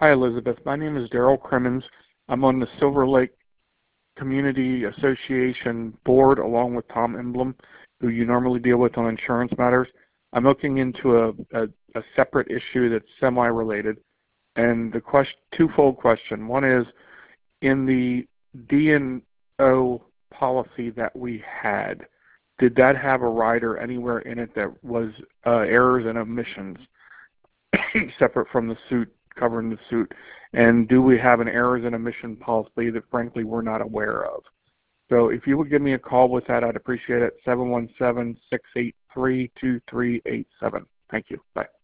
Hi, Elizabeth. My name is Daryl Crimmins. I'm on the Silver Lake Community Association board along with Tom Emblem, who you normally deal with on insurance matters. I'm looking into a separate issue that's semi-related. And the twofold question. One is, in the D&O policy that we had, did that have a rider anywhere in it that was errors and omissions separate from the suit, covering the suit? And do we have an errors and omission policy that frankly we're not aware of? So if you would give me a call with that, I'd appreciate it. 717-683-2387. Thank you. Bye.